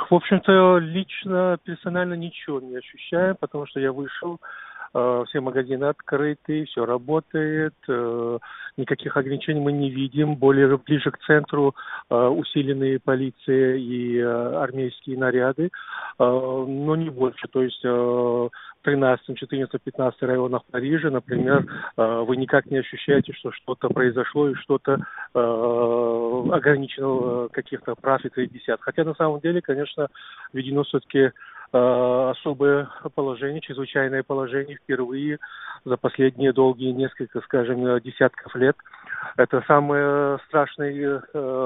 В общем-то, лично, персонально ничего не ощущаем, потому что я вышел, все магазины открыты, все работает, никаких ограничений мы не видим. Более ближе к центру усиленные полиция и армейские наряды, но не больше. То есть в 13, 14, 15 районах Парижа, например, вы никак не ощущаете, что что-то произошло и что-то ограничено каких-то прав и 30. Хотя на самом деле, конечно, введено все-таки особое положение, чрезвычайное положение впервые за последние долгие несколько, скажем, десятков лет. Это самая страшная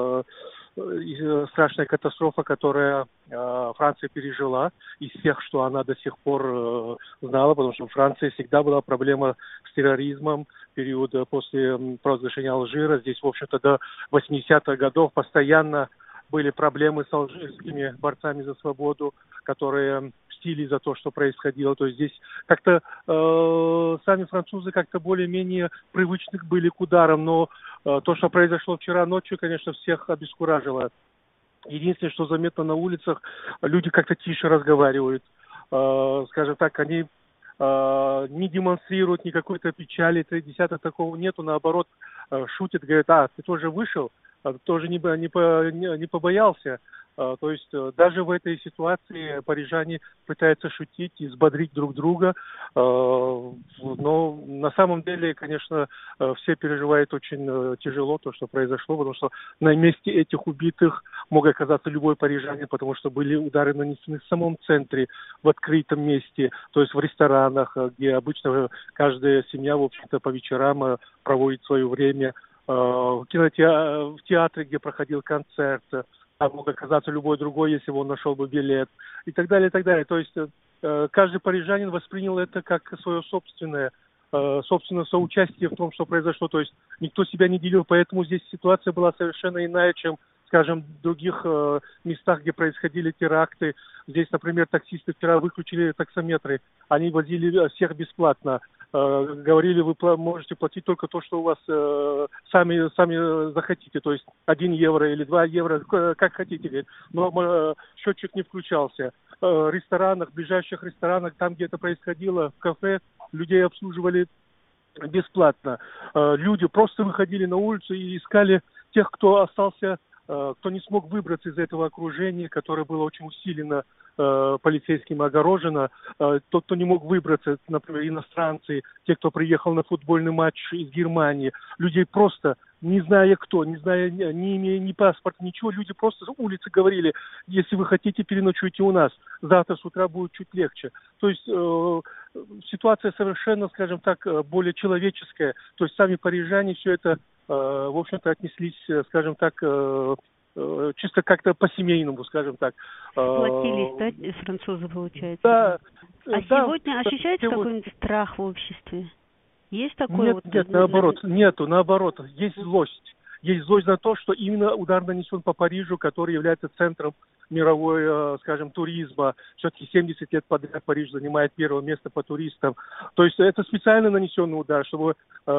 катастрофа, которая Франция пережила из тех, что она до сих пор знала, потому что в Франции всегда была проблема с терроризмом в период после провозглашения Алжира. Здесь, в общем-то, до 80-х годов постоянно были проблемы с алжирскими борцами за свободу, которые мстили за то, что происходило. То есть здесь как-то сами французы как-то более-менее привычны были к ударам, но то, что произошло вчера ночью, конечно, всех обескуражило. Единственное, что заметно на улицах, люди как-то тише разговаривают. Скажем так, они не демонстрируют никакой-то печали, 30 такого нету, наоборот, шутят, говорят, ты тоже вышел, тоже не побоялся. То есть даже в этой ситуации парижане пытаются шутить и взбодрить друг друга. Но на самом деле, конечно, все переживают очень тяжело то, что произошло, потому что на месте этих убитых мог оказаться любой парижанин, потому что были удары нанесены в самом центре, в открытом месте, то есть в ресторанах, где обычно каждая семья, в общем-то, по вечерам проводит свое время, в театре, где проходил концерт, а мог оказаться любой другой, если бы он нашел бы билет, и так далее, и так далее. То есть каждый парижанин воспринял это как свое собственное соучастие в том, что произошло. То есть никто себя не делил, поэтому здесь ситуация была совершенно иная, чем, скажем, в других местах, где происходили теракты. Здесь, например, таксисты вчера выключили таксометры, они возили всех бесплатно. Говорили, вы можете платить только то, что у вас сами захотите, то есть 1 евро или 2 евро, как хотите, но счетчик не включался. В ресторанах, в ближайших ресторанах, там, где это происходило, в кафе, людей обслуживали бесплатно. Люди просто выходили на улицу и искали тех, кто остался, кто не смог выбраться из этого окружения, которое было очень усилено полицейским огорожено. Тот, кто не мог выбраться, например, иностранцы, те, кто приехал на футбольный матч из Германии, людей просто, не зная кто, не зная, не имея ни паспорта, ничего, люди просто с улицы говорили, если вы хотите, переночуйте у нас, завтра с утра будет чуть легче. То есть ситуация совершенно, скажем так, более человеческая. То есть сами парижане все это, в общем-то, отнеслись, скажем так, чисто как-то по-семейному, скажем так. Сплотились, да, французы, получается? Да. Сегодня ощущаете какой-нибудь страх в обществе? Есть такое? Нет, наоборот, есть злость. Есть злость на то, что именно удар нанесен по Парижу, который является центром мировой, скажем, туризма. Все-таки 70 лет подряд Париж занимает первое место по туристам. То есть это специально нанесенный удар, чтобы...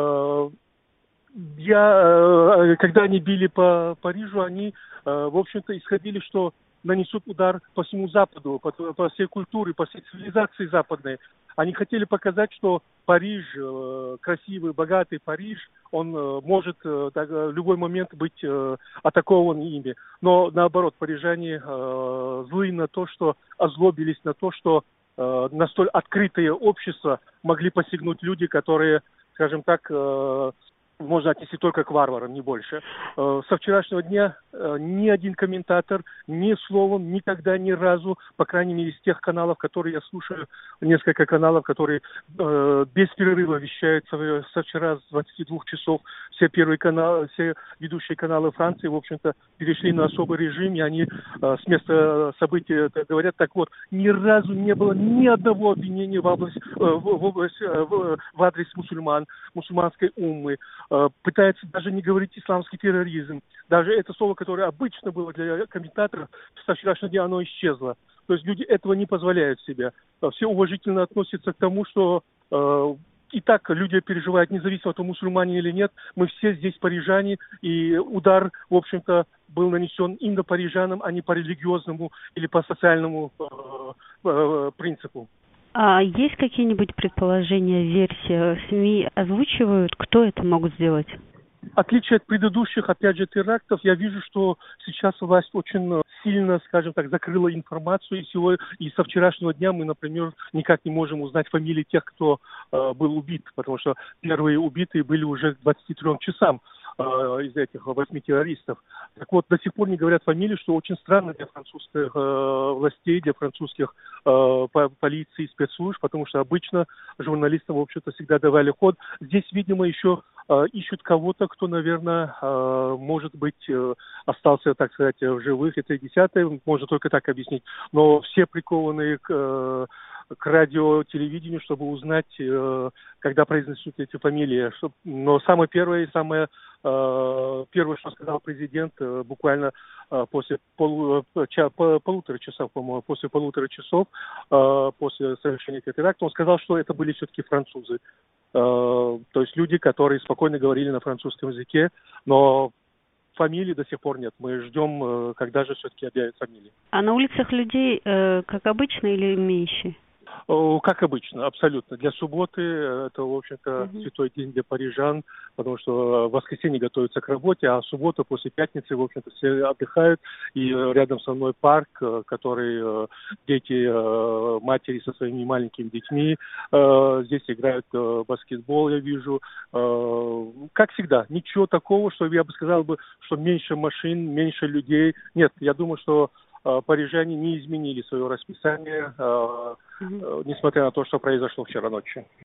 когда они били по Парижу, они, в общем-то, исходили, что нанесут удар по всему Западу, по всей культуре, по всей цивилизации западной. Они хотели показать, что Париж, красивый, богатый Париж, он может в любой момент быть атакован ими. Но наоборот, парижане злы на то, что озлобились на то, что на столь открытое общество могли посягнуть люди, которые, скажем так, можно отнести только к варварам, не больше. Со вчерашнего дня ни один комментатор ни словом, никогда, ни разу, по крайней мере, из тех каналов, которые я слушаю, несколько каналов, которые без перерыва вещают со вчера с 22 часов, все ведущие каналы Франции, в общем-то, перешли на особый режим, и они с места событий говорят, так вот, ни разу не было ни одного обвинения в адрес мусульманской уммы. Пытается даже не говорить исламский терроризм. Даже это слово, которое обычно было для комментаторов, со вчерашнего дня оно исчезло. То есть люди этого не позволяют себе. Все уважительно относятся к тому, что и так люди переживают, независимо от того, мусульмане или нет. Мы все здесь парижане, и удар, в общем-то, был нанесен именно парижанам, а не по религиозному или по социальному принципу. А есть какие-нибудь предположения, версии? СМИ озвучивают, кто это мог сделать? В отличие от предыдущих, опять же, терактов, я вижу, что сейчас власть очень сильно, скажем так, закрыла информацию. И со вчерашнего дня мы, например, никак не можем узнать фамилии тех, кто был убит, потому что первые убитые были уже к 23 часам из этих 8 террористов. Так вот, до сих пор не говорят фамилии, что очень странно для французских властей, для французских полиции и спецслужб, потому что обычно журналистам, в общем-то, всегда давали ход. Здесь, видимо, еще ищут кого-то, кто, наверное, может быть, остался, так сказать, в живых. Это и десятое, можно только так объяснить. Но все прикованы к радио, телевидению, чтобы узнать, когда произнесут эти фамилии. Но самое первое, первое, что сказал президент, буквально после полутора часов, по-моему, после совершения этого теракта, он сказал, что это были все-таки французы. То есть люди, которые спокойно говорили на французском языке, но фамилии до сих пор нет. Мы ждем, когда же все-таки объявят фамилии. А на улицах людей, как обычно, или меньше? Как обычно, абсолютно. Для субботы это, в общем-то, святой день для парижан, потому что в воскресенье готовятся к работе, а суббота после пятницы, в общем-то, все отдыхают. И рядом со мной парк, который дети, матери со своими маленькими детьми здесь играют баскетбол, я вижу. Как всегда, ничего такого, что я бы сказал, что меньше машин, меньше людей. Нет, я думаю, что парижане не изменили свое расписание, несмотря на то, что произошло вчера ночью.